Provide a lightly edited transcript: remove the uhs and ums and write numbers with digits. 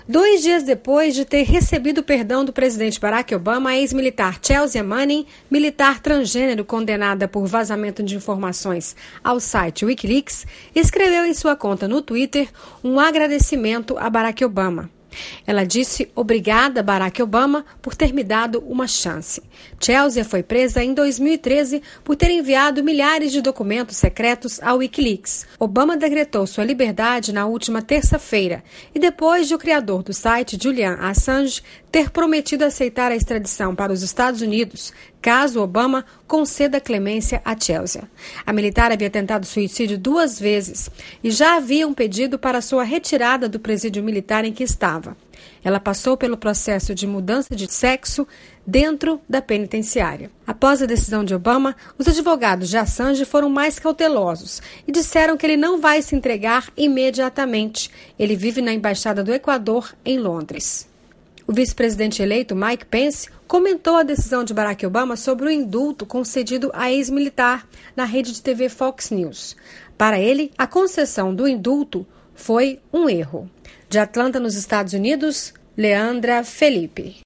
2 dias depois de ter recebido o perdão do presidente Barack Obama, a ex-militar Chelsea Manning, militar transgênero condenada por vazamento de informações ao site Wikileaks, escreveu em sua conta no Twitter um agradecimento a Barack Obama. Ela disse obrigada, Barack Obama, por ter me dado uma chance. Chelsea foi presa em 2013 por ter enviado milhares de documentos secretos ao Wikileaks. Obama decretou sua liberdade na última terça-feira e depois de o criador do site, Julian Assange, ter prometido aceitar a extradição para os Estados Unidos, caso Obama conceda clemência a Chelsea. A militar havia tentado suicídio 2 vezes e já havia um pedido para sua retirada do presídio militar em que estava. Ela passou pelo processo de mudança de sexo dentro da penitenciária. Após a decisão de Obama, os advogados de Assange foram mais cautelosos e disseram que ele não vai se entregar imediatamente. Ele vive na Embaixada do Equador, em Londres. O vice-presidente eleito, Mike Pence, comentou a decisão de Barack Obama sobre o indulto concedido à ex-militar na rede de TV Fox News. Para ele, a concessão do indulto foi um erro. De Atlanta, nos Estados Unidos, Leandra Felipe.